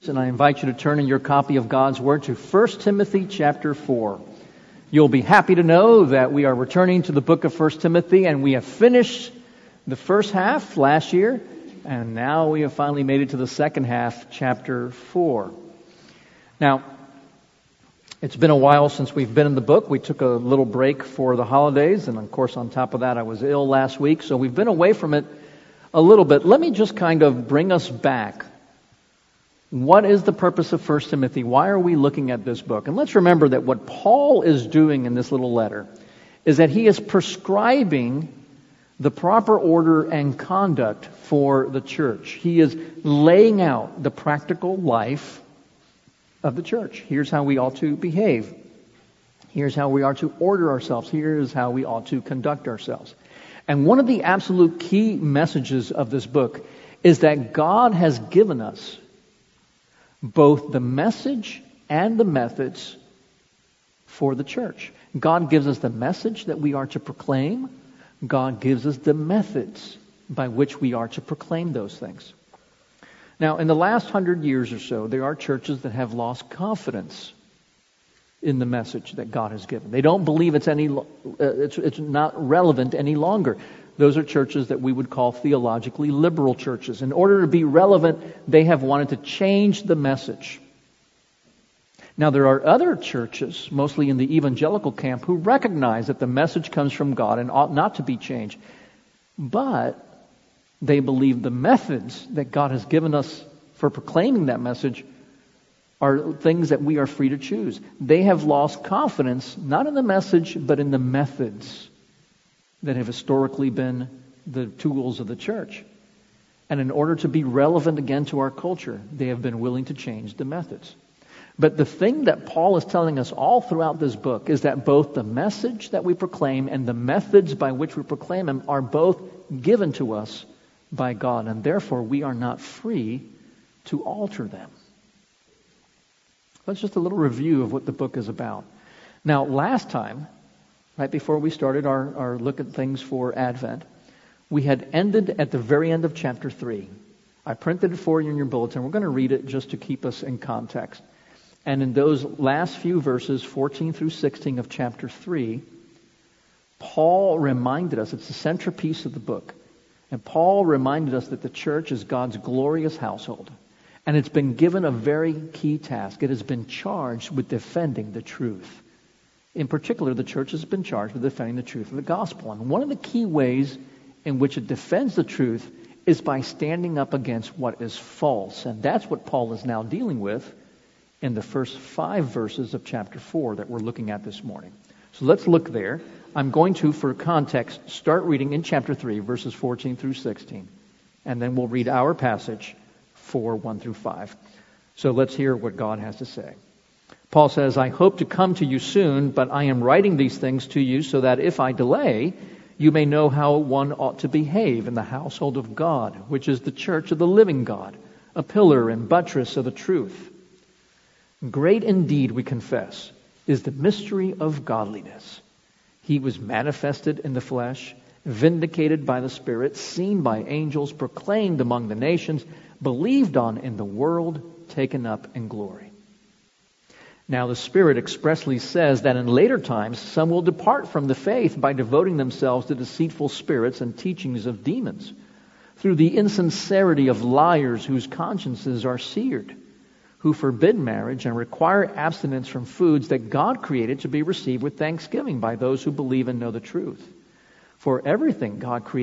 and I invite you to turn in your copy of God's Word to 1 Timothy chapter 4. You'll be happy to know that we are returning to the book of 1 Timothy, and we have finished the first half last year, and now we have finally made it to the second half, chapter 4. Now, it's been a while since we've been in the book. We took a little break for the holidays, and of course on top of that I was ill last week, so we've been away from it a little bit. Let me just kind of bring us back. What is the purpose of 1 Timothy? Why are we looking at this book? And let's remember that what Paul is doing in this little letter is that he is prescribing the proper order and conduct for the church. He is laying out the practical life of the church. Here's how we ought to behave. Here's how we are to order ourselves. Here's how we ought to conduct ourselves. And one of the absolute key messages of this book is that God has given us both the message and the methods for the church. God gives us the message that we are to proclaim. God gives us the methods by which we are to proclaim those things. Now, in the last 100 years or so, there are churches that have lost confidence in the message that God has given. They don't believe it's not relevant any longer. Those are churches that we would call theologically liberal churches. In order to be relevant, they have wanted to change the message. Now, there are other churches, mostly in the evangelical camp, who recognize that the message comes from God and ought not to be changed. But they believe the methods that God has given us for proclaiming that message are things that we are free to choose. They have lost confidence, not in the message, but in the methods that have historically been the tools of the church. And in order to be relevant again to our culture, they have been willing to change the methods. But the thing that Paul is telling us all throughout this book is that both the message that we proclaim and the methods by which we proclaim them are both given to us by God, and therefore we are not free to alter them. That's just a little review of what the book is about. Now, last time, right before we started our look at things for Advent, we had ended at the very end of chapter 3. I printed it for you in your bulletin. We're going to read it just to keep us in context. And in those last few verses, 14 through 16 of chapter 3, Paul reminded us, it's the centerpiece of the book, and Paul reminded us that the church is God's glorious household. And it's been given a very key task. It has been charged with defending the truth. In particular, the church has been charged with defending the truth of the gospel. And one of the key ways in which it defends the truth is by standing up against what is false. And that's what Paul is now dealing with in the first 5 verses of chapter 4 that we're looking at this morning. So let's look there. I'm going to, for context, start reading in chapter 3, verses 14 through 16. And then we'll read our passage, 4, 1 through 5. So let's hear what God has to say. Paul says, I hope to come to you soon, but I am writing these things to you so that if I delay, you may know how one ought to behave in the household of God, which is the church of the living God, a pillar and buttress of the truth. Great indeed, we confess, is the mystery of godliness. He was manifested in the flesh, vindicated by the Spirit, seen by angels, proclaimed among the nations, believed on in the world, taken up in glory. Now the Spirit expressly says that in later times some will depart from the faith by devoting themselves to deceitful spirits and teachings of demons, through the insincerity of liars whose consciences are seared, who forbid marriage and require abstinence from foods that God created to be received with thanksgiving by those who believe and know the truth. For everything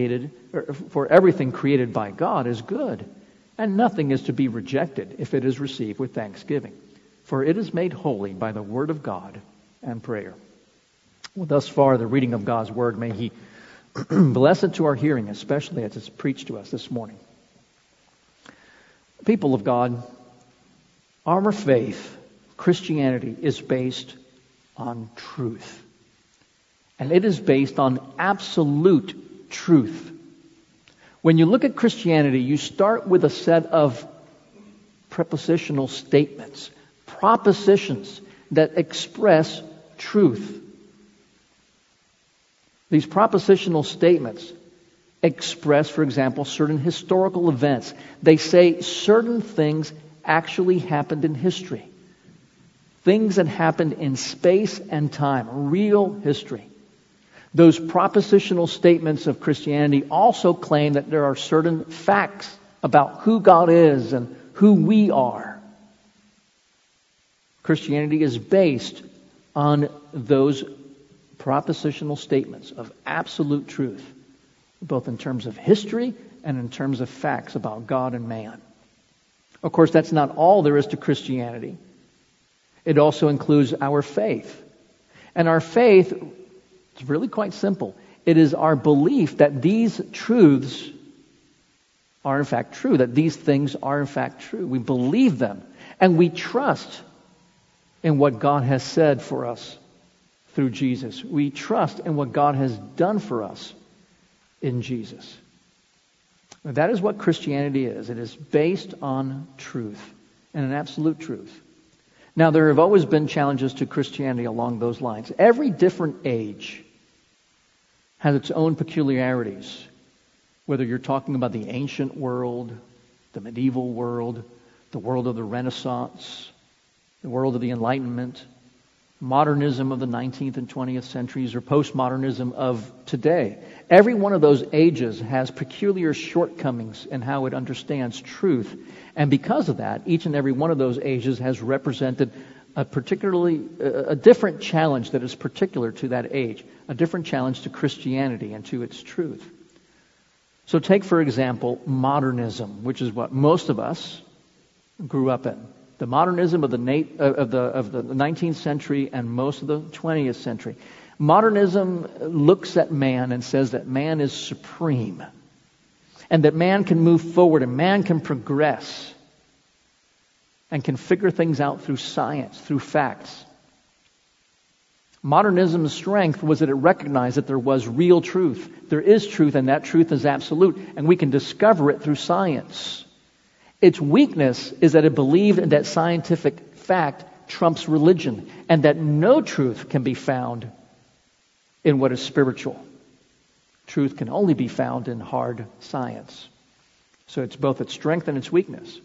created by God is good, and nothing is to be rejected if it is received with thanksgiving. For it is made holy by the word of God and prayer. Well, thus far, the reading of God's word, may He bless it to our hearing, especially as it's preached to us this morning. People of God, our faith, Christianity, is based on truth. And it is based on absolute truth. When you look at Christianity, you start with a set of prepositional statements, propositions that express truth. These propositional statements express, for example, certain historical events. They say certain things actually happened in history. Things that happened in space and time, real history. Those propositional statements of Christianity also claim that there are certain facts about who God is and who we are. Christianity is based on those propositional statements of absolute truth, both in terms of history and in terms of facts about God and man. Of course, that's not all there is to Christianity. It also includes our faith. And our faith, it's really quite simple. It is our belief that these truths are in fact true, that these things are in fact true. We believe them, and we trust in what God has said for us through Jesus. We trust in what God has done for us in Jesus. That is what Christianity is. It is based on truth, and an absolute truth. Now, there have always been challenges to Christianity along those lines. Every different age has its own peculiarities. Whether you're talking about the ancient world, the medieval world, the world of the Renaissance, the world of the Enlightenment, modernism of the 19th and 20th centuries, or postmodernism of today. Every one of those ages has peculiar shortcomings in how it understands truth. And because of that, each and every one of those ages has represented a different challenge that is particular to that age, a different challenge to Christianity and to its truth. So take, for example, modernism, which is what most of us grew up in. The modernism of the 19th century and most of the 20th century. Modernism looks at man and says that man is supreme, and that man can move forward and man can progress and can figure things out through science, through facts. Modernism's strength was that it recognized that there was real truth. There is truth, and that truth is absolute, and we can discover it through science. Its weakness is that it believed that scientific fact trumps religion, and that no truth can be found in what is spiritual. Truth can only be found in hard science. So it's both its strength and its weakness.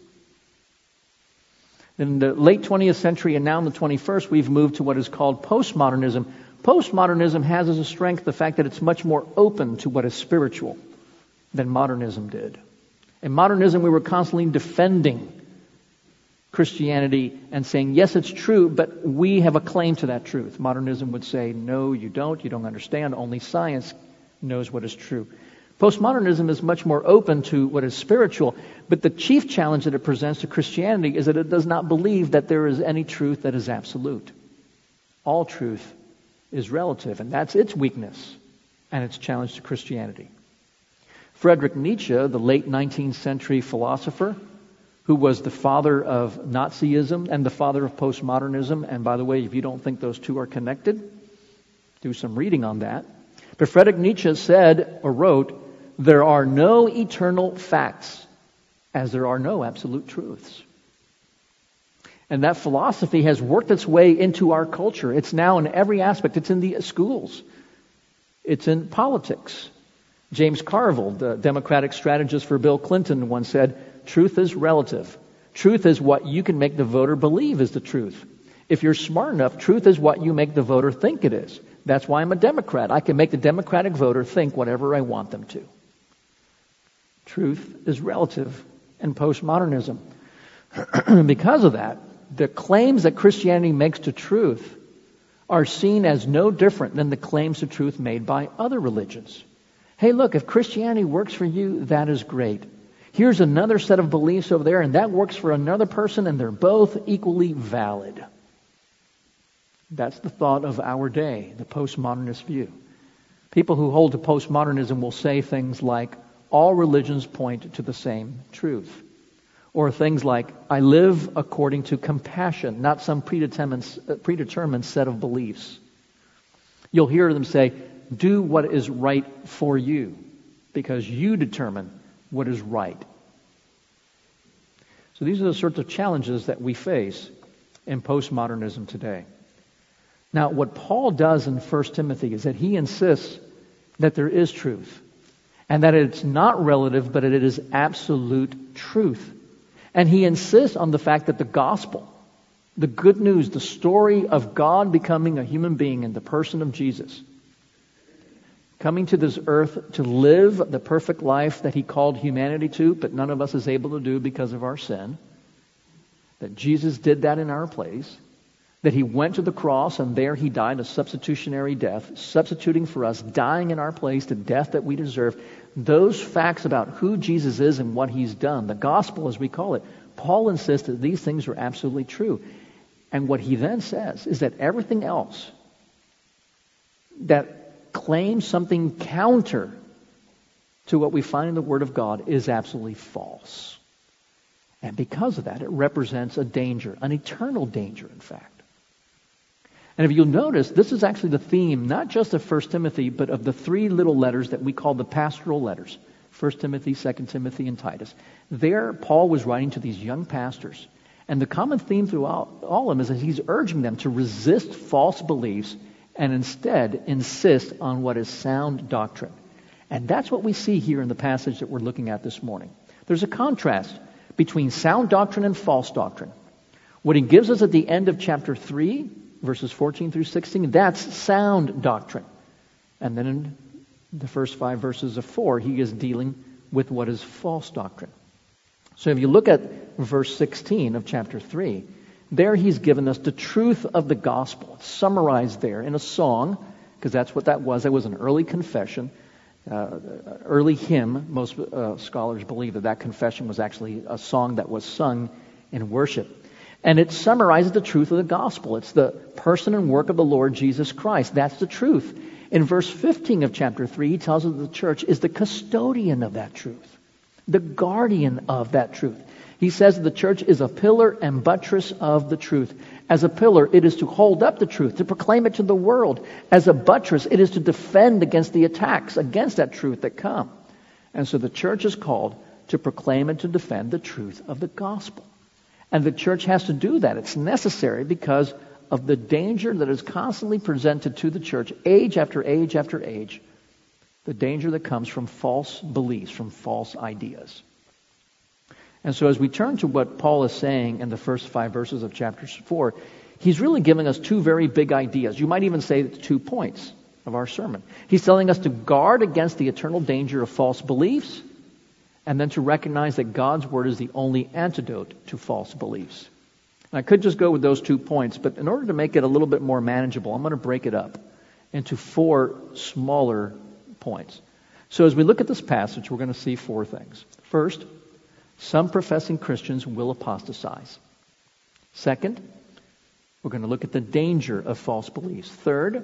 In the late 20th century and now in the 21st, we've moved to what is called postmodernism. Postmodernism has as a strength the fact that it's much more open to what is spiritual than modernism did. In modernism, we were constantly defending Christianity and saying, yes, it's true, but we have a claim to that truth. Modernism would say, no, you don't understand, only science knows what is true. Postmodernism is much more open to what is spiritual, but the chief challenge that it presents to Christianity is that it does not believe that there is any truth that is absolute. All truth is relative, and that's its weakness and its challenge to Christianity. Friedrich Nietzsche, the late 19th century philosopher, who was the father of Nazism and the father of postmodernism, and by the way, if you don't think those two are connected, do some reading on that. But Friedrich Nietzsche said or wrote, "There are no eternal facts, as there are no absolute truths." And that philosophy has worked its way into our culture. It's now in every aspect. It's in the schools. It's in politics. James Carville, the Democratic strategist for Bill Clinton, once said, "Truth is relative. Truth is what you can make the voter believe is the truth. If you're smart enough, truth is what you make the voter think it is. That's why I'm a Democrat. I can make the Democratic voter think whatever I want them to." Truth is relative in postmodernism. Because of that, the claims that Christianity makes to truth are seen as no different than the claims to truth made by other religions. Hey, look, if Christianity works for you, that is great. Here's another set of beliefs over there, and that works for another person, and they're both equally valid. That's the thought of our day, the postmodernist view. People who hold to postmodernism will say things like, all religions point to the same truth. Or things like, I live according to compassion, not some predetermined set of beliefs. You'll hear them say, do what is right for you, because you determine what is right. So these are the sorts of challenges that we face in postmodernism today. Now, what Paul does in 1 Timothy is that he insists that there is truth, and that it's not relative, but it is absolute truth. And he insists on the fact that the gospel, the good news, the story of God becoming a human being in the person of Jesus, coming to this earth to live the perfect life that he called humanity to, but none of us is able to do because of our sin, that Jesus did that in our place, that he went to the cross and there he died a substitutionary death, substituting for us, dying in our place, the death that we deserve. Those facts about who Jesus is and what he's done, the gospel as we call it, Paul insists that these things are absolutely true. And what he then says is that everything else that claims something counter to what we find in the Word of God is absolutely false. And because of that, it represents a danger, an eternal danger, in fact. And if you'll notice, this is actually the theme, not just of 1 Timothy, but of the three little letters that we call the pastoral letters, 1 Timothy, 2 Timothy, and Titus. There, Paul was writing to these young pastors. And the common theme throughout all of them is that he's urging them to resist false beliefs and instead insist on what is sound doctrine. And that's what we see here in the passage that we're looking at this morning. There's a contrast between sound doctrine and false doctrine. What he gives us at the end of chapter 3, verses 14 through 16, that's sound doctrine. And then in the first 5 verses of 4, he is dealing with what is false doctrine. So if you look at verse 16 of chapter 3, there he's given us the truth of the gospel. It's summarized there in a song, because that's what that was. It was an early confession, early hymn. Most scholars believe that confession was actually a song that was sung in worship. And it summarizes the truth of the gospel. It's the person and work of the Lord Jesus Christ. That's the truth. In verse 15 of chapter 3, he tells us that the church is the custodian of that truth, the guardian of that truth. He says that the church is a pillar and buttress of the truth. As a pillar, it is to hold up the truth, to proclaim it to the world. As a buttress, it is to defend against the attacks, against that truth that come. And so the church is called to proclaim and to defend the truth of the gospel. And the church has to do that. It's necessary because of the danger that is constantly presented to the church, age after age after age. The danger that comes from false beliefs, from false ideas. And so as we turn to what Paul is saying in the first 5 verses of chapter 4, he's really giving us two very big ideas. You might even say it's 2 points of our sermon. He's telling us to guard against the eternal danger of false beliefs, and then to recognize that God's Word is the only antidote to false beliefs. And I could just go with those 2 points, but in order to make it a little bit more manageable, I'm going to break it up into 4 smaller points. So as we look at this passage, we're going to see 4 things. First, some professing Christians will apostatize. Second, we're going to look at the danger of false beliefs. Third,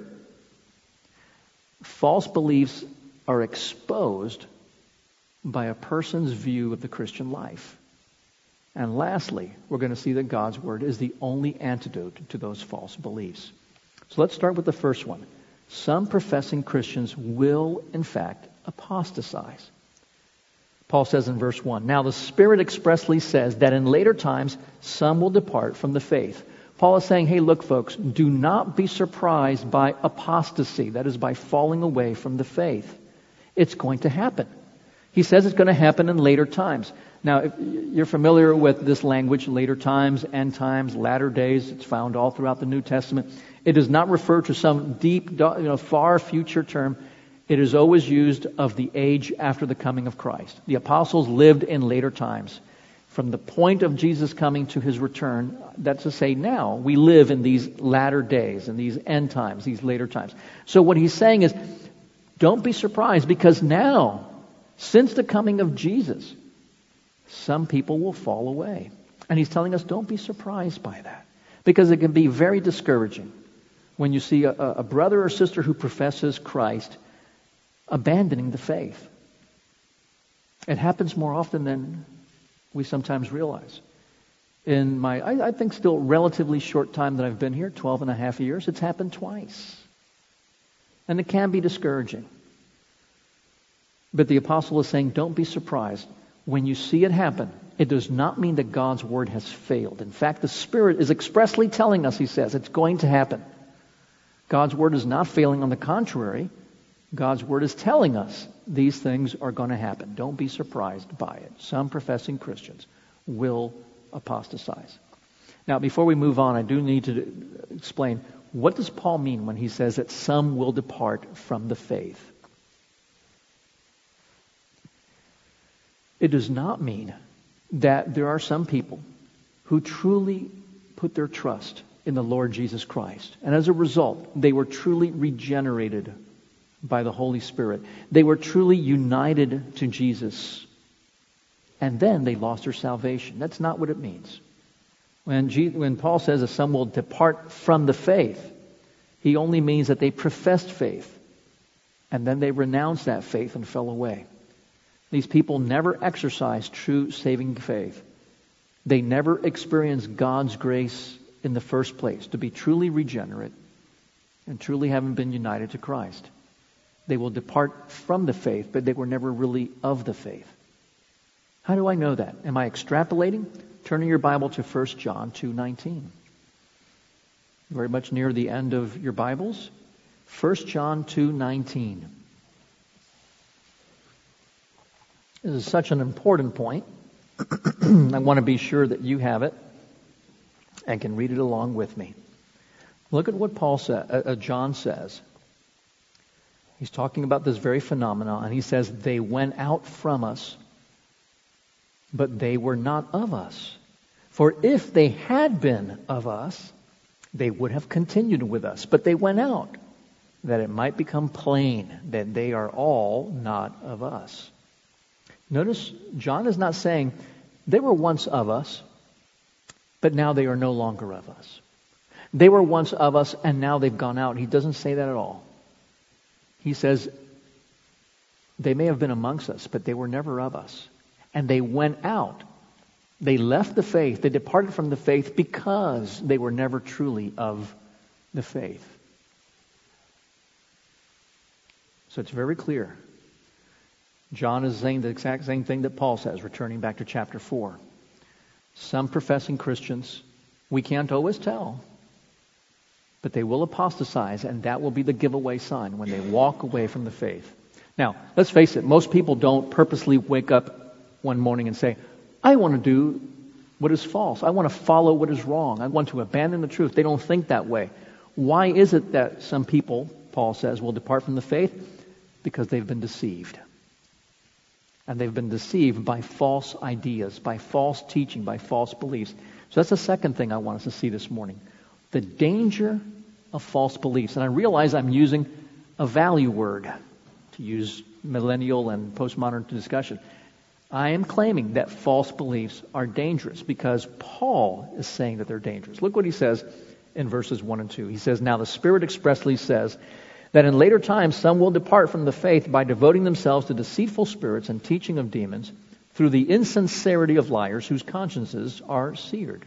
false beliefs are exposed by a person's view of the Christian life. And lastly, we're going to see that God's Word is the only antidote to those false beliefs. So let's start with the first one. Some professing Christians will, in fact, apostatize. Paul says in verse 1, "Now the Spirit expressly says that in later times some will depart from the faith." Paul is saying, hey, look, folks, do not be surprised by apostasy. That is, by falling away from the faith. It's going to happen. He says it's going to happen in later times. Now, if you're familiar with this language, later times, end times, latter days, it's found all throughout the New Testament. It does not refer to some deep, far future term. It is always used of the age after the coming of Christ. The apostles lived in later times. From the point of Jesus coming to his return, that's to say now, we live in these latter days, in these end times, these later times. So what he's saying is, don't be surprised, because now, since the coming of Jesus, some people will fall away. And he's telling us, don't be surprised by that, because it can be very discouraging when you see a brother or sister who professes Christ abandoning the faith. It happens more often than we sometimes realize. In my, I think still relatively short time that I've been here, 12 and a half years, it's happened twice. And it can be discouraging. But the apostle is saying, don't be surprised. When you see it happen, it does not mean that God's Word has failed. In fact, the Spirit is expressly telling us, he says, it's going to happen. God's Word is not failing. On the contrary, God's Word is telling us these things are going to happen. Don't be surprised by it. Some professing Christians will apostatize. Now, before we move on, I do need to explain, what does Paul mean when he says that some will depart from the faith? It does not mean that there are some people who truly put their trust in the Lord Jesus Christ. And as a result, they were truly regenerated by the Holy Spirit. They were truly united to Jesus. And then they lost their salvation. That's not what it means. When Paul says that some will depart from the faith, he only means that they professed faith. And then they renounced that faith and fell away. These people never exercised true saving faith. They never experienced God's grace in the first place to be truly regenerate and truly having been united to Christ. They will depart from the faith, but they were never really of the faith. How do I know that? Am I extrapolating? Turn in your Bible to 1 John 2:19. Very much near the end of your Bibles. 1 John 2:19. This is such an important point. I want to be sure that you have it and can read it along with me. Look at what John says. He's talking about this very phenomenon, and he says, they went out from us, but they were not of us. For if they had been of us, they would have continued with us. But they went out, that it might become plain that they are all not of us. Notice, John is not saying, they were once of us, but now they are no longer of us. They were once of us, and now they've gone out. He doesn't say that at all. He says, they may have been amongst us, but they were never of us. And they went out. They left the faith. They departed from the faith because they were never truly of the faith. So it's very clear. John is saying the exact same thing that Paul says, returning back to chapter 4. Some professing Christians, we can't always tell, but they will apostatize, and that will be the giveaway sign when they walk away from the faith. Now, let's face it, most people don't purposely wake up one morning and say, I want to do what is false. I want to follow what is wrong. I want to abandon the truth. They don't think that way. Why is it that some people, Paul says, will depart from the faith? Because they've been deceived. And they've been deceived by false ideas, by false teaching, by false beliefs. So that's the second thing I want us to see this morning. The danger of false beliefs. And I realize I'm using a value word, to use millennial and postmodern discussion. I am claiming that false beliefs are dangerous because Paul is saying that they're dangerous. Look what he says in verses 1 and 2. He says, now the Spirit expressly says that in later times some will depart from the faith by devoting themselves to deceitful spirits and teaching of demons through the insincerity of liars whose consciences are seared.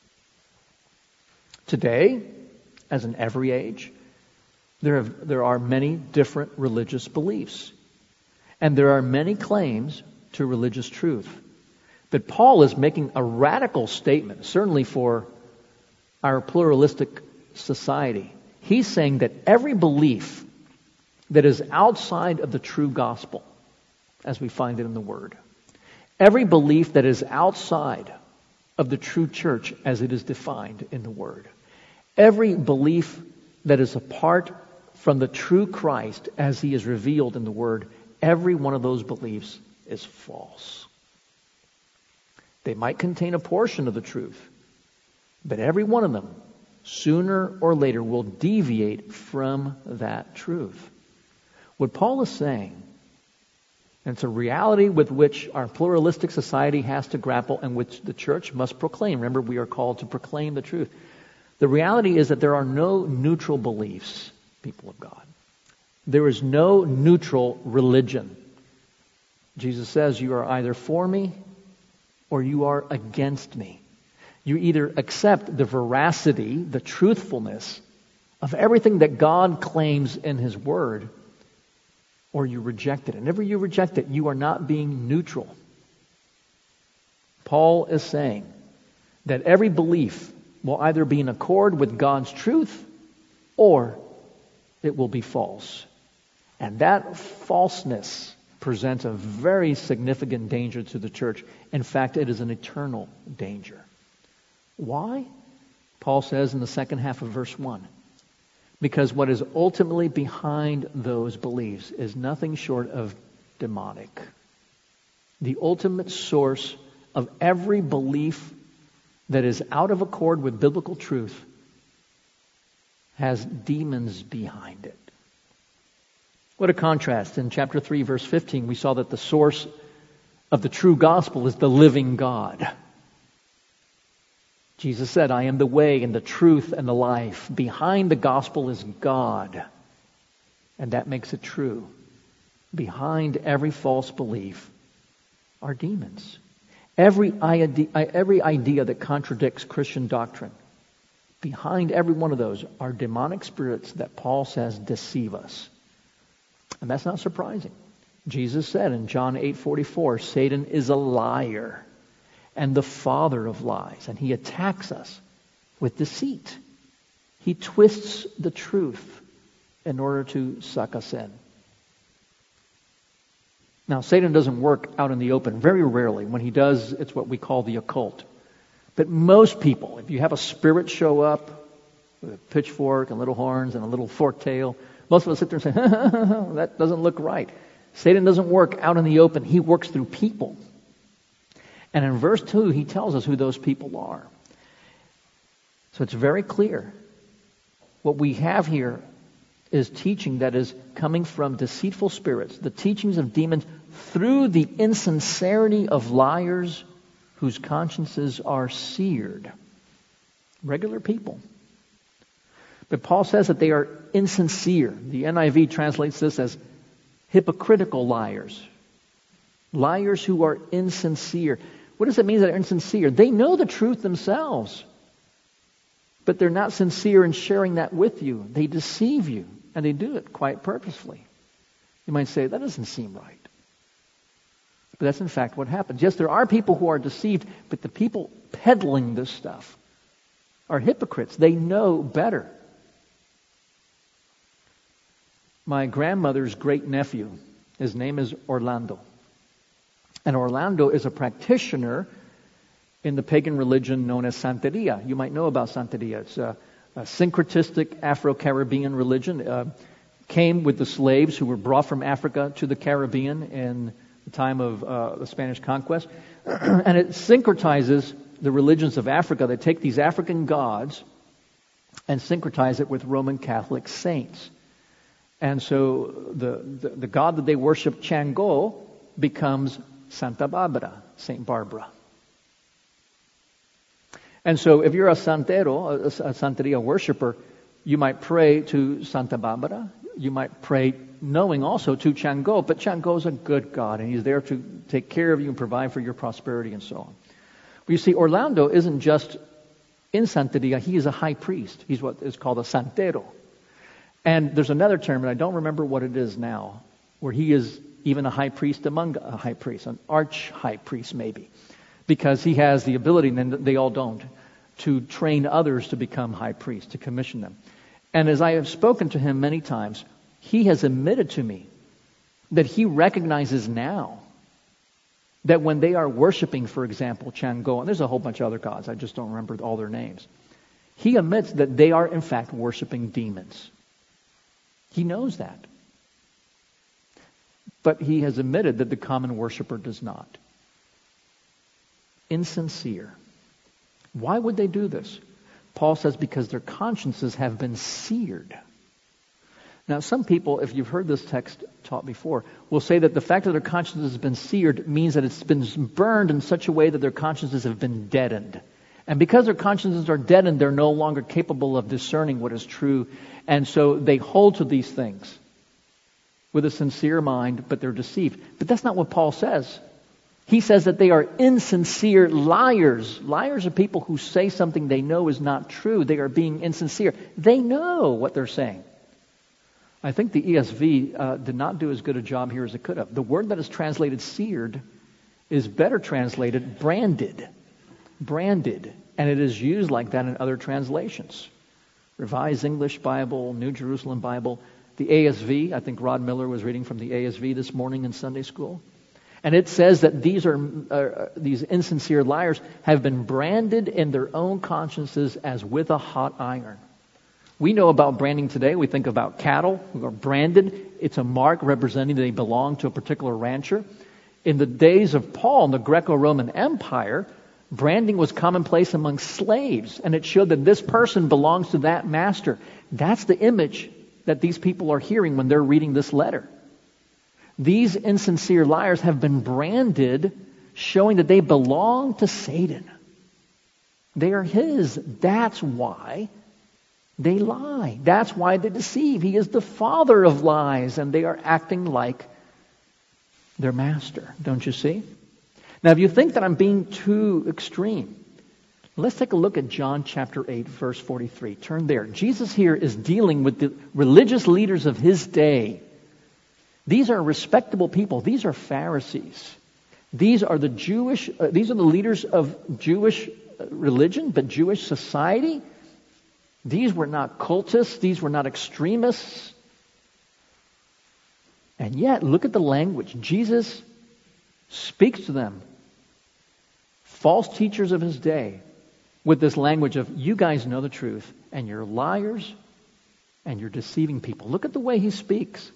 Today, as in every age, there are many different religious beliefs. And there are many claims to religious truth. But Paul is making a radical statement, certainly for our pluralistic society. He's saying that every belief that is outside of the true gospel, as we find it in the Word, every belief that is outside of the true church as it is defined in the Word, every belief that is apart from the true Christ as He is revealed in the Word, every one of those beliefs is false. They might contain a portion of the truth, but every one of them, sooner or later, will deviate from that truth. What Paul is saying, and it's a reality with which our pluralistic society has to grapple and which the church must proclaim. Remember, we are called to proclaim the truth. The reality is that there are no neutral beliefs, people of God. There is no neutral religion. Jesus says, you are either for me or you are against me. You either accept the veracity, the truthfulness of everything that God claims in His Word, or you reject it. And whenever you reject it, you are not being neutral. Paul is saying that every belief will either be in accord with God's truth or it will be false. And that falseness presents a very significant danger to the church. In fact, it is an eternal danger. Why? Paul says in the second half of verse 1, because what is ultimately behind those beliefs is nothing short of demonic. The ultimate source of every belief that is out of accord with biblical truth has demons behind it. What a contrast. In chapter 3, verse 15, we saw that the source of the true gospel is the living God. Jesus said, I am the way and the truth and the life. Behind the gospel is God. And that makes it true. Behind every false belief are demons. Every idea that contradicts Christian doctrine, behind every one of those are demonic spirits that Paul says deceive us. And that's not surprising. Jesus said in John 8:44, Satan is a liar and the father of lies, and he attacks us with deceit. He twists the truth in order to suck us in. Now, Satan doesn't work out in the open. Very rarely. When he does, it's what we call the occult. But most people, if you have a spirit show up with a pitchfork and little horns and a little forked tail, most of us sit there and say, that doesn't look right. Satan doesn't work out in the open. He works through people. And in verse 2, he tells us who those people are. So it's very clear. What we have here is teaching that is coming from deceitful spirits, the teachings of demons through the insincerity of liars whose consciences are seared. Regular people. But Paul says that they are insincere. The NIV translates this as hypocritical liars. Liars who are insincere. What does it mean that they're insincere? They know the truth themselves, but they're not sincere in sharing that with you. They deceive you, and they do it quite purposefully. You might say, that doesn't seem right. But that's in fact what happens. Yes, there are people who are deceived, but the people peddling this stuff are hypocrites. They know better. My grandmother's great-nephew, his name is Orlando. And Orlando is a practitioner in the pagan religion known as Santeria. You might know about Santeria. It's a syncretistic Afro-Caribbean religion. Came with the slaves who were brought from Africa to the Caribbean in the time of the Spanish conquest. And it syncretizes the religions of Africa. They take these African gods and syncretize it with Roman Catholic saints. And so the god that they worship, Chango, becomes Santa Barbara, Saint Barbara. And so if you're a Santero, a Santeria worshiper, you might pray to Santa Barbara. You might pray knowing also to Chango. But Chango is a good god, and he's there to take care of you and provide for your prosperity and so on. But you see, Orlando isn't just in Santeria. He is a high priest. He's what is called a Santero. And there's another term, and I don't remember what it is now, where he is even a high priest among a high priest, an arch-high priest maybe, because he has the ability, and they all don't, to train others to become high priests, to commission them. And as I have spoken to him many times, he has admitted to me that he recognizes now that when they are worshiping, for example, Chango, and there's a whole bunch of other gods, I just don't remember all their names, he admits that they are in fact worshiping demons. He knows that. But he has admitted that the common worshiper does not. Insincere. Why would they do this? Paul says because their consciences have been seared. Now, some people, if you've heard this text taught before, will say that the fact that their conscience has been seared means that it's been burned in such a way that their consciences have been deadened. And because their consciences are deadened, they're no longer capable of discerning what is true. And so they hold to these things with a sincere mind, but they're deceived. But that's not what Paul says. He says that they are insincere liars. Liars are people who say something they know is not true. They are being insincere. They know what they're saying. I think the ESV did not do as good a job here as it could have. The word that is translated seared is better translated branded. Branded. And it is used like that in other translations. Revised English Bible, New Jerusalem Bible. the ASV. I think Rod Miller was reading from the ASV this morning in Sunday school. And it says that these insincere liars have been branded in their own consciences as with a hot iron. We know about branding today. We think about cattle who are branded. It's a mark representing that they belong to a particular rancher. In the days of Paul in the Greco-Roman Empire, branding was commonplace among slaves, and it showed that this person belongs to that master. That's the image that these people are hearing when they're reading this letter. These insincere liars have been branded, showing that they belong to Satan. They are his. That's why they lie. That's why they deceive. He is the father of lies, and they are acting like their master. Don't you see? Now, if you think that I'm being too extreme, let's take a look at John chapter 8, verse 43. Turn there. Jesus here is dealing with the religious leaders of his day. These are respectable people. These are Pharisees. These are the leaders of Jewish religion, but Jewish society. These were not cultists. These were not extremists. And yet, look at the language. Jesus speaks to them, false teachers of his day, with this language of, you guys know the truth, and you're liars, and you're deceiving people. Look at the way he speaks.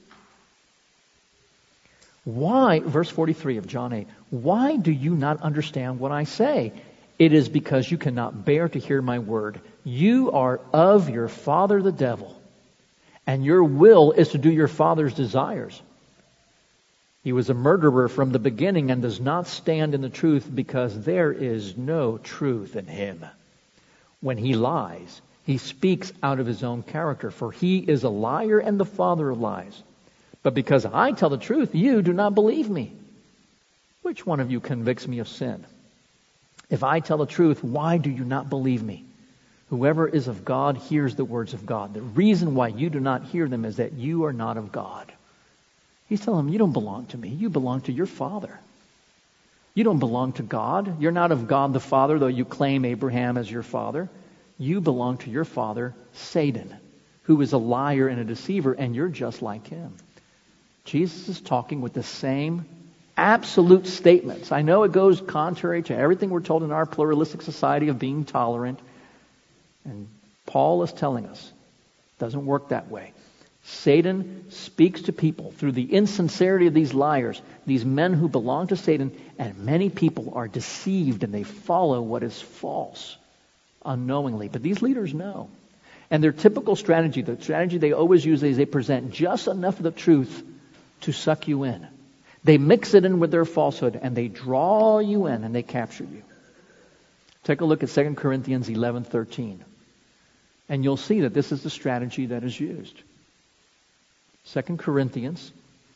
Why, verse 43 of John 8, why do you not understand what I say? It is because you cannot bear to hear my word. You are of your father the devil, and your will is to do your father's desires. He was a murderer from the beginning and does not stand in the truth because there is no truth in him. When he lies, he speaks out of his own character, for he is a liar and the father of lies. But because I tell the truth, you do not believe me. Which one of you convicts me of sin? If I tell the truth, why do you not believe me? Whoever is of God hears the words of God. The reason why you do not hear them is that you are not of God. He's telling them, you don't belong to me. You belong to your father. You don't belong to God. You're not of God the Father, though you claim Abraham as your father. You belong to your father, Satan, who is a liar and a deceiver, and you're just like him. Jesus is talking with the same absolute statements. I know it goes contrary to everything we're told in our pluralistic society of being tolerant. And Paul is telling us it doesn't work that way. Satan speaks to people through the insincerity of these liars, these men who belong to Satan, and many people are deceived and they follow what is false unknowingly. But these leaders know. And their typical strategy, the strategy they always use, is they present just enough of the truth to suck you in. They mix it in with their falsehood and they draw you in and they capture you. Take a look at 2 Corinthians 11:13. And you'll see that this is the strategy that is used. 2 Corinthians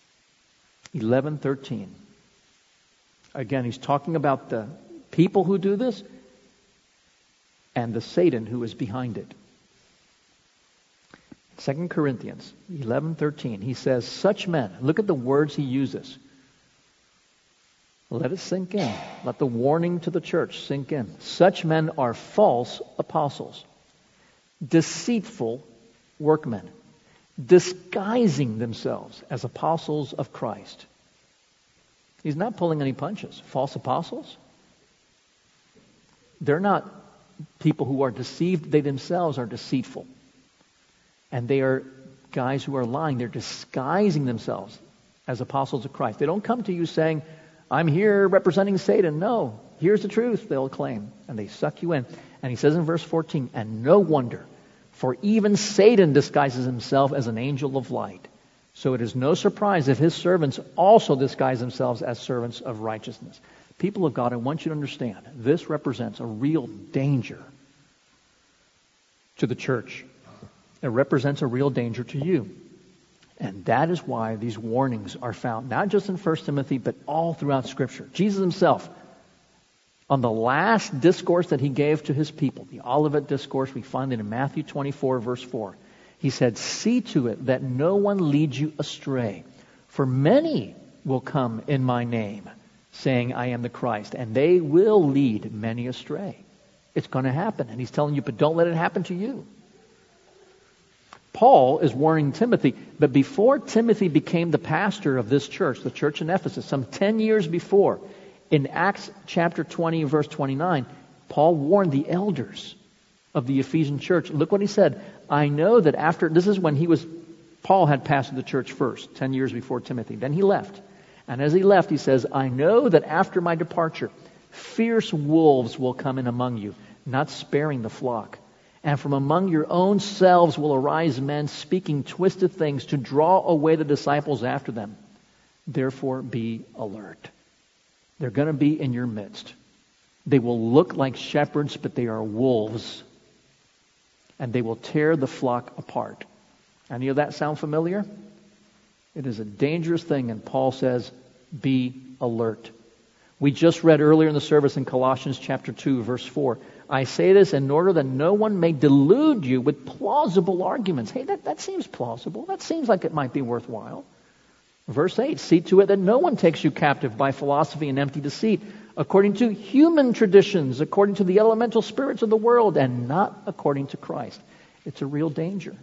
11:13. Again, he's talking about the people who do this and the Satan who is behind it. 2 Corinthians 11:13. He says, such men, look at the words he uses. Let it sink in. Let the warning to the church sink in. Such men are false apostles, deceitful workmen, disguising themselves as apostles of Christ. He's not pulling any punches. False apostles? They're not people who are deceived. They themselves are deceitful. And they are guys who are lying. They're disguising themselves as apostles of Christ. They don't come to you saying, I'm here representing Satan. No, here's the truth, they'll claim. And they suck you in. And he says in verse 14, and no wonder, for even Satan disguises himself as an angel of light. So it is no surprise if his servants also disguise themselves as servants of righteousness. People of God, I want you to understand, this represents a real danger to the church. It represents a real danger to you. And that is why these warnings are found, not just in 1 Timothy, but all throughout Scripture. Jesus himself, on the last discourse that he gave to his people, the Olivet Discourse, we find it in Matthew 24, verse 4. He said, see to it that no one leads you astray. For many will come in my name, saying, I am the Christ. And they will lead many astray. It's going to happen. And he's telling you, but don't let it happen to you. Paul is warning Timothy, but before Timothy became the pastor of this church, the church in Ephesus, some 10 years before, in Acts chapter 20, verse 29, Paul warned the elders of the Ephesian church. Look what he said. I know that after, this is when Paul had pastored the church first, 10 years before Timothy. Then he left. And as he left, he says, I know that after my departure, fierce wolves will come in among you, not sparing the flock. And from among your own selves will arise men speaking twisted things to draw away the disciples after them. Therefore be alert. They're going to be in your midst. They will look like shepherds, but they are wolves. And they will tear the flock apart. Any of that sound familiar? It is a dangerous thing, and Paul says, be alert. We just read earlier in the service in Colossians chapter 2, verse 4, I say this in order that no one may delude you with plausible arguments. Hey, that seems plausible. That seems like it might be worthwhile. Verse 8, see to it that no one takes you captive by philosophy and empty deceit, according to human traditions, according to the elemental spirits of the world, and not according to Christ. It's a real danger.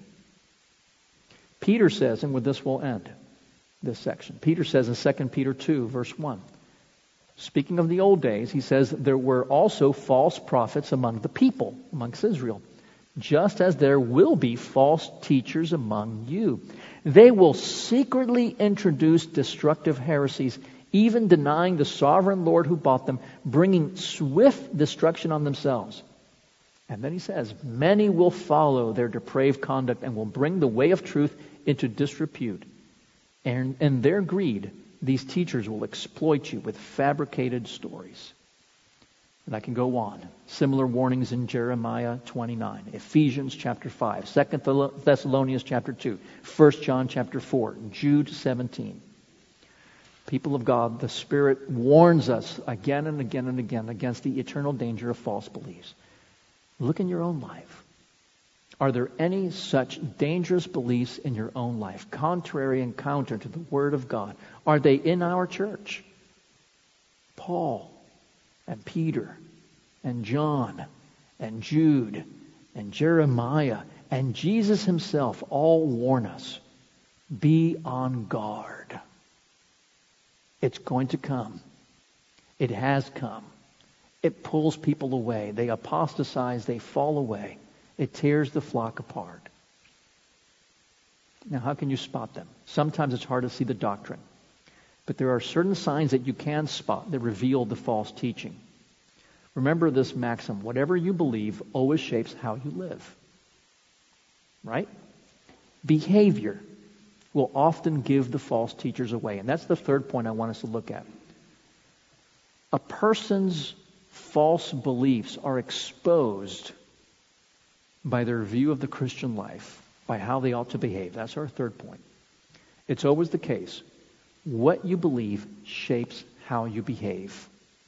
Peter says, and with this we'll end this section. Peter says in 2 Peter 2, verse 1, speaking of the old days, he says, there were also false prophets among the people, amongst Israel, just as there will be false teachers among you. They will secretly introduce destructive heresies, even denying the sovereign Lord who bought them, bringing swift destruction on themselves. And then he says, many will follow their depraved conduct and will bring the way of truth into disrepute. And in their greed, these teachers will exploit you with fabricated stories. And I can go on. Similar warnings in Jeremiah 29, Ephesians chapter 5, 2 Thessalonians chapter 2, 1 John chapter 4, Jude 17. People of God, the Spirit warns us again and again and again against the eternal danger of false beliefs. Look in your own life. Are there any such dangerous beliefs in your own life, contrary and counter to the Word of God? Are they in our church? Paul and Peter and John and Jude and Jeremiah and Jesus himself all warn us. Be on guard. It's going to come. It has come. It pulls people away. They apostatize. They fall away. It tears the flock apart. Now, how can you spot them? Sometimes it's hard to see the doctrine. But there are certain signs that you can spot that reveal the false teaching. Remember this maxim, whatever you believe always shapes how you live. Right? Behavior will often give the false teachers away. And that's the third point I want us to look at. A person's false beliefs are exposed by their view of the Christian life, by how they ought to behave. That's our third point. It's always the case. What you believe shapes how you behave.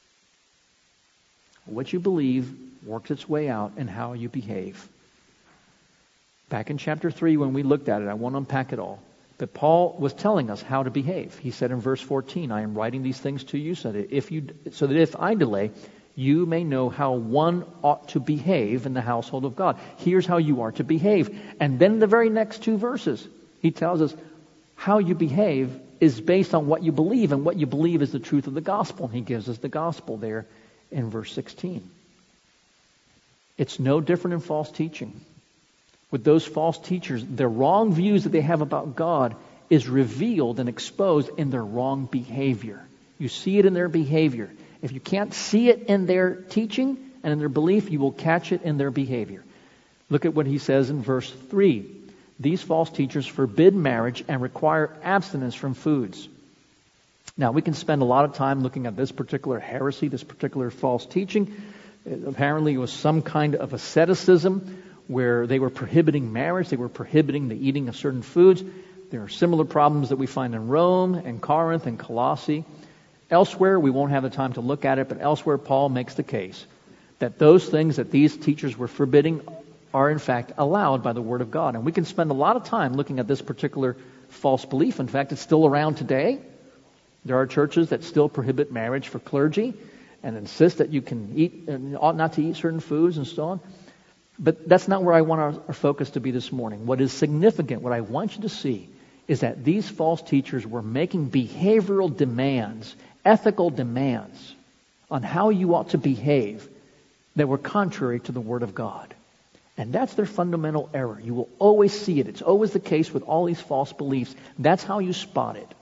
What you believe works its way out in how you behave. Back in chapter 3 when we looked at it, I won't unpack it all, but Paul was telling us how to behave. He said in verse 14, I am writing these things to you so that if I delay, you may know how one ought to behave in the household of God. Here's how you are to behave. And then the very next two verses, he tells us how you behave is based on what you believe, and what you believe is the truth of the gospel. And he gives us the gospel there in verse 16. It's no different in false teaching. With those false teachers, the wrong views that they have about God is revealed and exposed in their wrong behavior. You see it in their behavior. If you can't see it in their teaching and in their belief, you will catch it in their behavior. Look at what he says in verse 3. These false teachers forbid marriage and require abstinence from foods. Now, we can spend a lot of time looking at this particular heresy, this particular false teaching. Apparently, it was some kind of asceticism where they were prohibiting marriage. They were prohibiting the eating of certain foods. There are similar problems that we find in Rome and Corinth and Colossae. Elsewhere, we won't have the time to look at it, but elsewhere Paul makes the case that those things that these teachers were forbidding are in fact allowed by the Word of God. And we can spend a lot of time looking at this particular false belief. In fact, it's still around today. There are churches that still prohibit marriage for clergy and insist that you can eat and ought not to eat certain foods and so on. But that's not where I want our focus to be this morning. What is significant, what I want you to see, is that these false teachers were making behavioral demands, ethical demands on how you ought to behave that were contrary to the Word of God. And that's their fundamental error. You will always see it. It's always the case with all these false beliefs. That's how you spot it.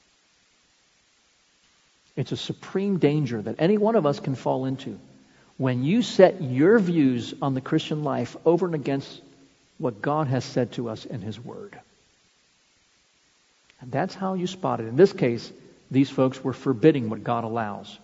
It's a supreme danger that any one of us can fall into when you set your views on the Christian life over and against what God has said to us in His Word. And that's how you spot it. In this case, these folks were forbidding what God allows.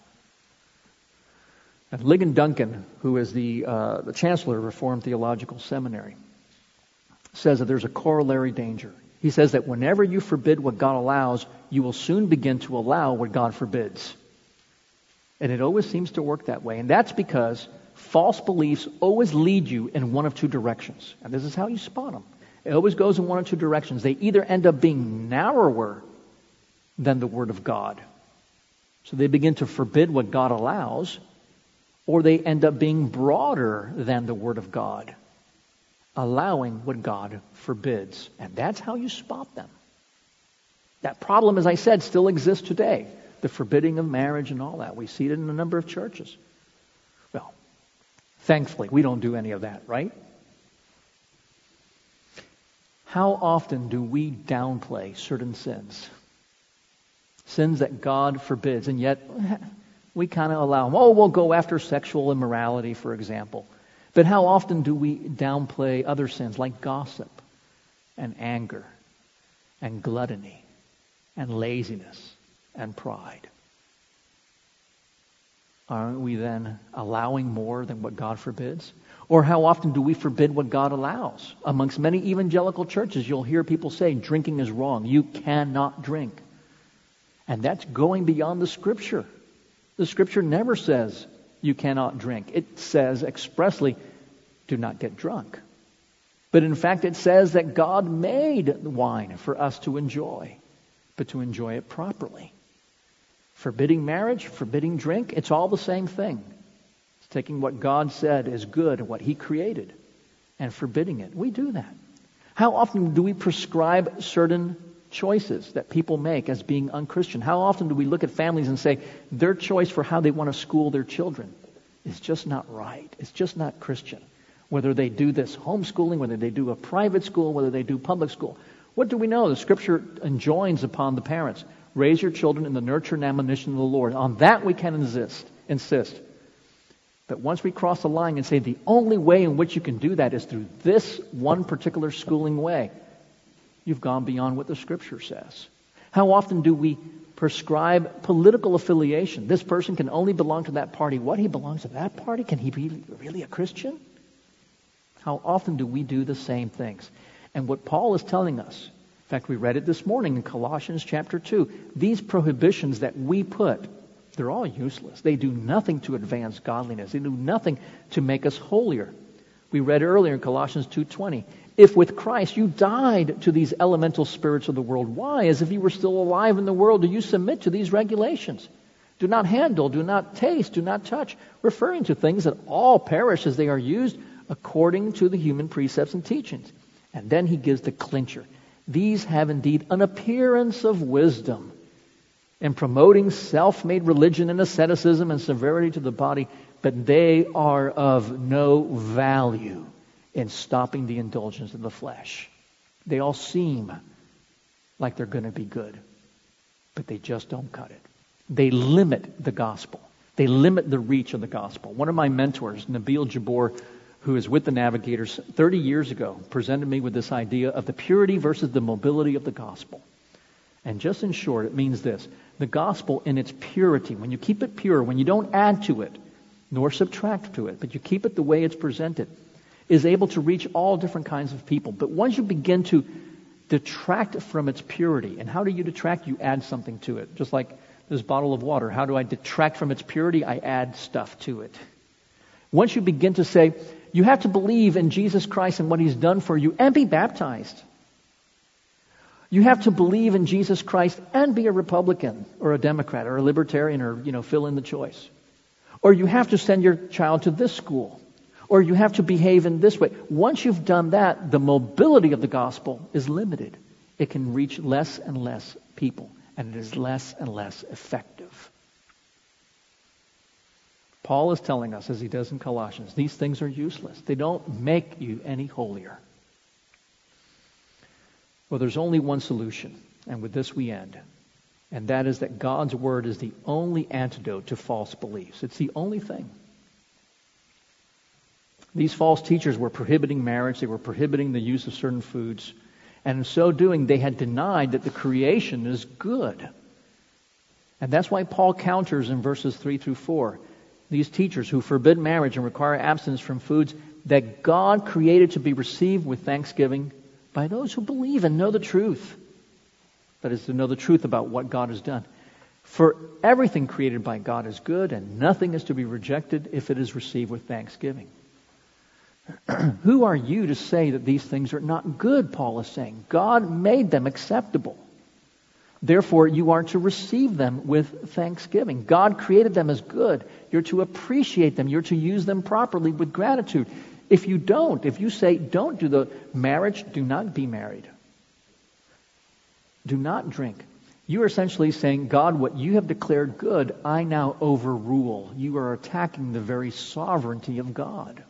And Ligon Duncan, who is the chancellor of Reformed Theological Seminary, says that there's a corollary danger. He says that whenever you forbid what God allows, you will soon begin to allow what God forbids. And it always seems to work that way. And that's because false beliefs always lead you in one of two directions. And this is how you spot them. It always goes in one of two directions. They either end up being narrower than the Word of God, so they begin to forbid what God allows, or they end up being broader than the Word of God, allowing what God forbids. And that's how you spot them. That problem, as I said, still exists today. The forbidding of marriage and all that. We see it in a number of churches. Well, thankfully, we don't do any of that, right? How often do we downplay certain sins? Sins that God forbids, and yet we kind of allow them. Oh, we'll go after sexual immorality, for example. But how often do we downplay other sins like gossip and anger and gluttony and laziness and pride? Aren't we then allowing more than what God forbids? Or how often do we forbid what God allows? Amongst many evangelical churches, you'll hear people say, drinking is wrong. You cannot drink. And that's going beyond the Scripture. The Scripture never says you cannot drink. It says expressly, do not get drunk. But in fact, it says that God made wine for us to enjoy, but to enjoy it properly. Forbidding marriage, forbidding drink, it's all the same thing. It's taking what God said is good, what He created, and forbidding it. We do that. How often do we prescribe certain choices that people make as being unchristian? How often do we look at families and say their choice for how they want to school their children is just not right? It's just not Christian. Whether they do this homeschooling, whether they do a private school, whether they do public school. What do we know? The Scripture enjoins upon the parents. Raise your children in the nurture and admonition of the Lord. On that we can insist. But once we cross the line and say the only way in which you can do that is through this one particular schooling way, you've gone beyond what the Scripture says. How often do we prescribe political affiliation? This person can only belong to that party. What, he belongs to that party? Can he be really a Christian? How often do we do the same things? And what Paul is telling us, in fact, we read it this morning in Colossians chapter 2, these prohibitions that we put, they're all useless. They do nothing to advance godliness. They do nothing to make us holier. We read earlier in Colossians 2:20, if with Christ you died to these elemental spirits of the world, why, as if you were still alive in the world, do you submit to these regulations? Do not handle, do not taste, do not touch, referring to things that all perish as they are used according to the human precepts and teachings. And then he gives the clincher. These have indeed an appearance of wisdom in promoting self-made religion and asceticism and severity to the body, but they are of no value in stopping the indulgence of the flesh. They all seem like they're going to be good, but they just don't cut it. They limit the gospel. They limit the reach of the gospel. One of my mentors, Nabil Jabbour, who is with the Navigators 30 years ago, presented me with this idea of the purity versus the mobility of the gospel. And just in short, it means this. The gospel in its purity, when you keep it pure, when you don't add to it, nor subtract to it, but you keep it the way it's presented, is able to reach all different kinds of people. But once you begin to detract from its purity, and how do you detract? You add something to it. Just like this bottle of water. How do I detract from its purity? I add stuff to it. Once you begin to say, you have to believe in Jesus Christ and what He's done for you and be baptized. You have to believe in Jesus Christ and be a Republican or a Democrat or a Libertarian or, fill in the choice. Or you have to send your child to this school. Or you have to behave in this way. Once you've done that, the mobility of the gospel is limited. It can reach less and less people, and it is less and less effective. Paul is telling us, as he does in Colossians, these things are useless. They don't make you any holier. Well, there's only one solution, and with this we end. And that is that God's Word is the only antidote to false beliefs. It's the only thing. These false teachers were prohibiting marriage. They were prohibiting the use of certain foods. And in so doing, they had denied that the creation is good. And that's why Paul counters in verses 3 through 4. These teachers who forbid marriage and require abstinence from foods that God created to be received with thanksgiving by those who believe and know the truth. That is, to know the truth about what God has done. For everything created by God is good, and nothing is to be rejected if it is received with thanksgiving. Who are you to say that these things are not good, Paul is saying. God made them acceptable. Therefore, you are to receive them with thanksgiving. God created them as good. You're to appreciate them. You're to use them properly with gratitude. If you say, don't do the marriage, do not be married. Do not drink. You are essentially saying, God, what you have declared good, I now overrule. You are attacking the very sovereignty of God.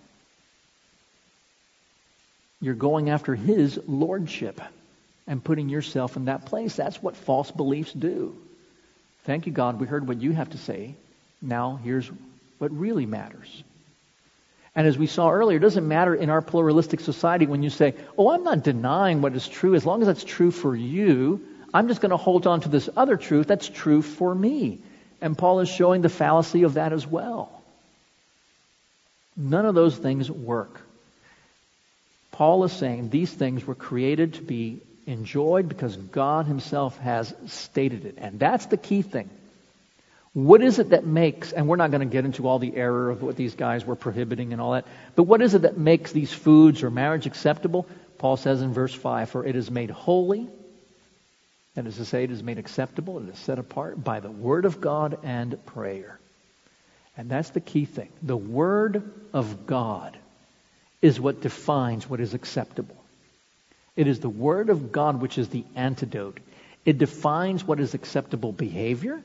You're going after His lordship and putting yourself in that place. That's what false beliefs do. Thank you, God. We heard what you have to say. Now, here's what really matters. And as we saw earlier, it doesn't matter in our pluralistic society when you say, oh, I'm not denying what is true. As long as that's true for you, I'm just going to hold on to this other truth that's true for me. And Paul is showing the fallacy of that as well. None of those things work. Paul is saying these things were created to be enjoyed because God Himself has stated it. And that's the key thing. What is it that makes, and we're not going to get into all the error of what these guys were prohibiting and all that, but what is it that makes these foods or marriage acceptable? Paul says in verse 5, for it is made holy, that is to say, it is made acceptable, it is set apart by the Word of God and prayer. And that's the key thing. The Word of God is what defines what is acceptable. It is the Word of God which is the antidote. It defines what is acceptable behavior,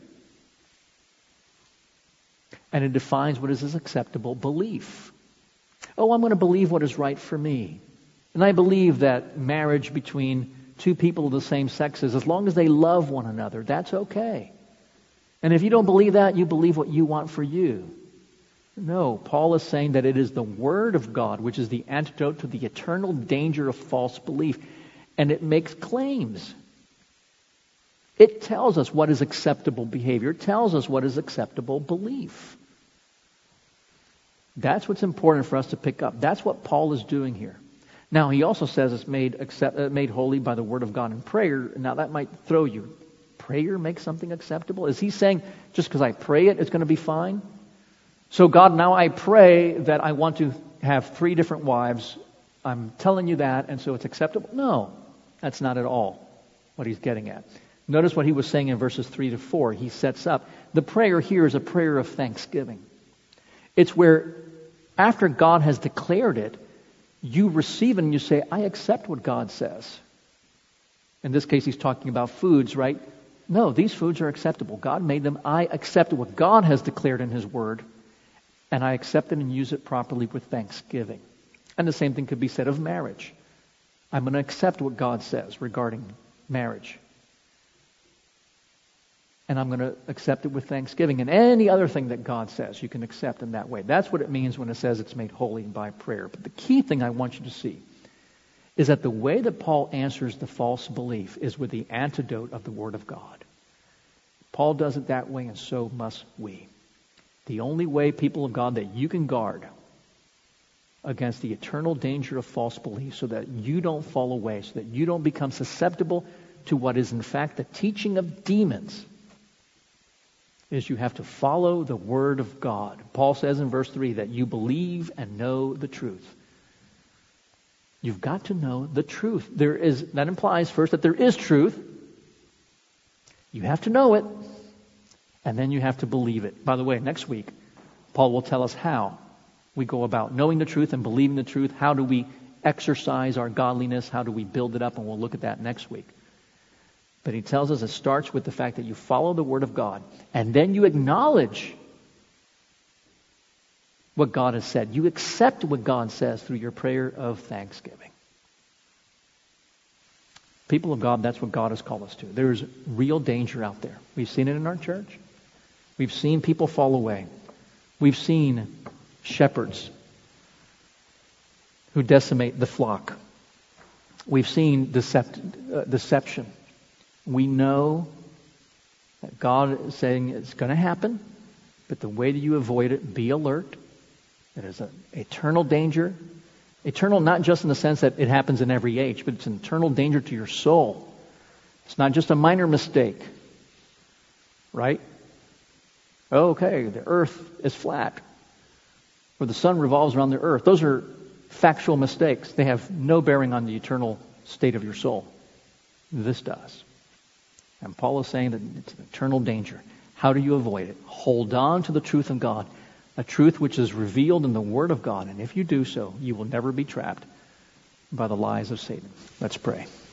and it defines what is acceptable belief. Oh, I'm going to believe what is right for me. And I believe that marriage between two people of the same sexes, as long as they love one another, that's okay. And if you don't believe that, you believe what you want for you. No, Paul is saying that it is the Word of God which is the antidote to the eternal danger of false belief. And it makes claims. It tells us what is acceptable behavior. It tells us what is acceptable belief. That's what's important for us to pick up. That's what Paul is doing here. Now, he also says it's made holy by the Word of God and prayer. Now, that might throw you. Prayer makes something acceptable? Is he saying just because I pray it's going to be fine? So God, now I pray that I want to have 3 different wives. I'm telling you that, and so it's acceptable? No, that's not at all what he's getting at. Notice what he was saying in verses 3 to 4. He sets up. The prayer here is a prayer of thanksgiving. It's where, after God has declared it, you receive it and you say, I accept what God says. In this case, he's talking about foods, right? No, these foods are acceptable. God made them. I accept what God has declared in His Word. And I accept it and use it properly with thanksgiving. And the same thing could be said of marriage. I'm going to accept what God says regarding marriage. And I'm going to accept it with thanksgiving. And any other thing that God says, you can accept in that way. That's what it means when it says it's made holy by prayer. But the key thing I want you to see is that the way that Paul answers the false belief is with the antidote of the Word of God. Paul does it that way, and so must we. The only way, people of God, that you can guard against the eternal danger of false belief so that you don't fall away, so that you don't become susceptible to what is in fact the teaching of demons, is you have to follow the Word of God. Paul says in verse 3 that you believe and know the truth. You've got to know the truth. That implies first that there is truth. You have to know it. And then you have to believe it. By the way, next week, Paul will tell us how we go about knowing the truth and believing the truth. How do we exercise our godliness? How do we build it up? And we'll look at that next week. But he tells us it starts with the fact that you follow the Word of God, and then you acknowledge what God has said. You accept what God says through your prayer of thanksgiving. People of God, that's what God has called us to. There's real danger out there. We've seen it in our church. We've seen people fall away. We've seen shepherds who decimate the flock. We've seen deception. We know that God is saying it's going to happen, but the way that you avoid it, be alert. It is an eternal danger. Eternal not just in the sense that it happens in every age, but it's an eternal danger to your soul. It's not just a minor mistake, right? Okay, the earth is flat, or the sun revolves around the earth. Those are factual mistakes. They have no bearing on the eternal state of your soul. This does. And Paul is saying that it's an eternal danger. How do you avoid it? Hold on to the truth of God, a truth which is revealed in the Word of God. And if you do so, you will never be trapped by the lies of Satan. Let's pray.